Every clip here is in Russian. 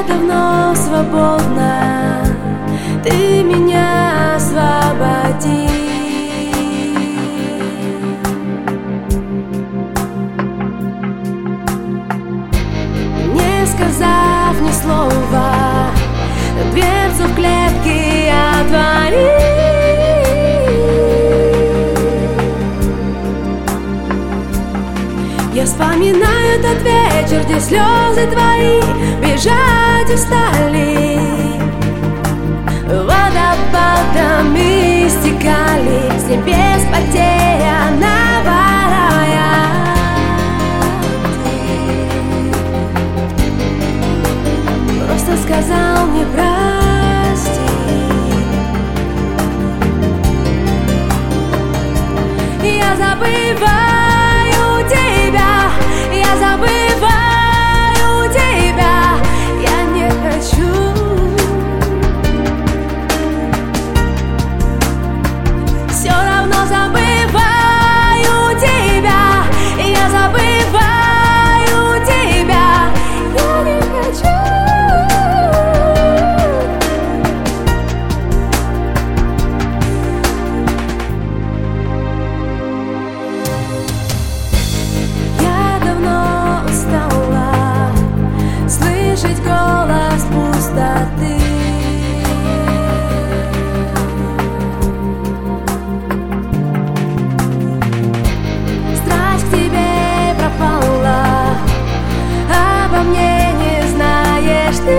давно свободна, ты меня освободи. Не сказав ни слова, дверцу в клетке отвори. Я вспоминаю тот вечер, где слезы твои бежать устали, водопадами стекали с небес потерянного рая. Просто сказал мне прости. Я забываю тебя, я забываю тебя, я не хочу. Все равно забываю тебя, я забываю тебя, я не хочу. Голос пустоты. Страсть к тебе пропала, обо мне не знаешь ты.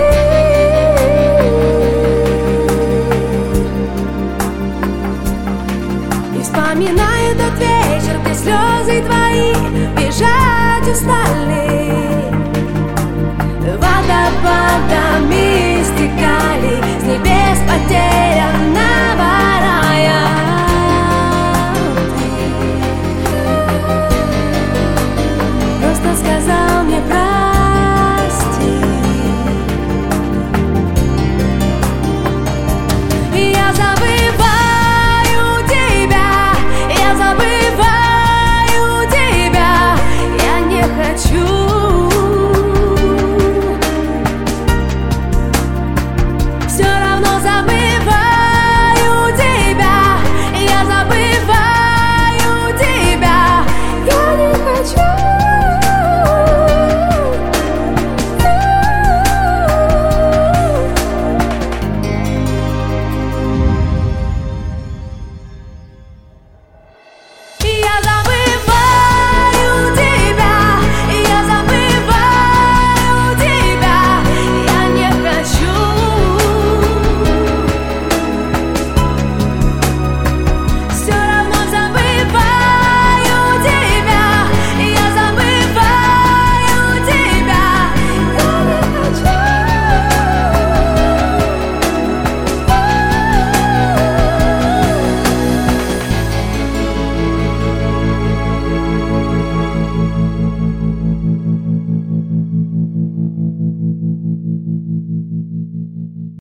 И вспоминаю тот вечер, где слезы твои бежать устали.